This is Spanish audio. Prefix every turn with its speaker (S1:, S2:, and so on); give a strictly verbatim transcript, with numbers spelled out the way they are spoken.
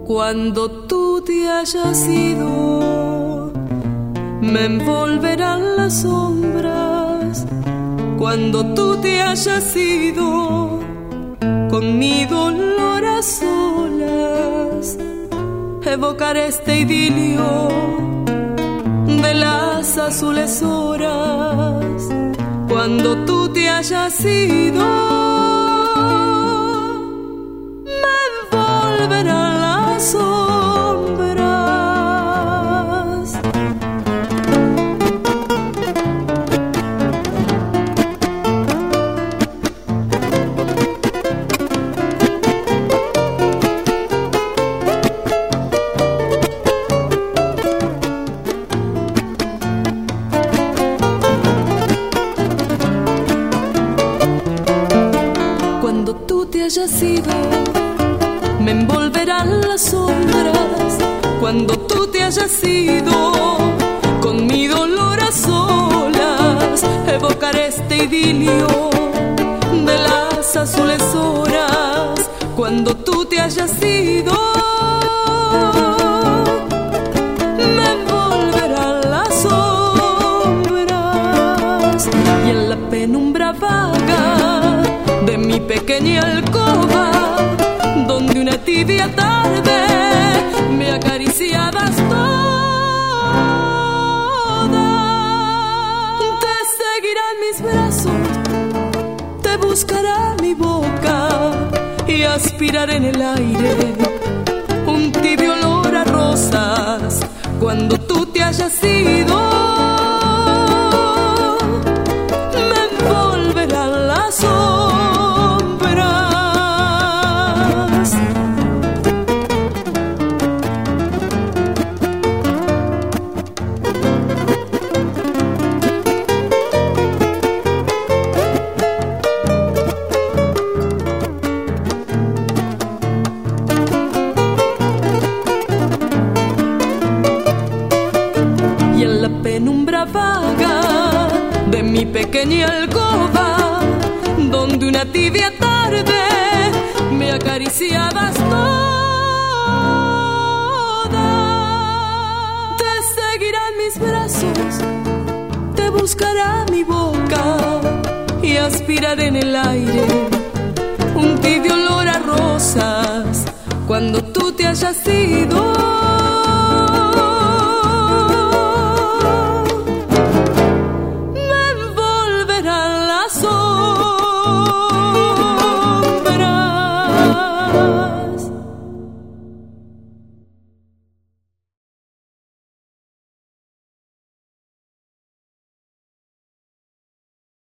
S1: Cuando tú te hayas ido, me envolverán las sombras. Cuando tú te hayas ido, con mi dolor a solas, evocaré este idilio de las azules horas. Cuando tú te hayas ido, me envolverán las sombras. Cuando tú te hayas ido, me envolverán las sombras. Cuando tú te hayas ido, con mi dolor a solas, evocaré este idilio de las azules horas. Cuando tú te hayas ido, me envolverán las sombras. Y en la penumbra vaga de mi pequeña alcoba, donde una tibia tarde me acariciabas toda, te seguirán mis brazos, te buscará mi boca y aspiraré en el aire un tibio olor a rosas. Cuando tú te hayas ido, me envolverán las sombras. Y en la penumbra vaga de mi pequeña alcoba, donde una tibia tarde me acariciabas toda, te seguirán mis brazos, te buscará mi boca y aspiraré en el aire un tibio olor a rosas. Cuando tú te hayas ido,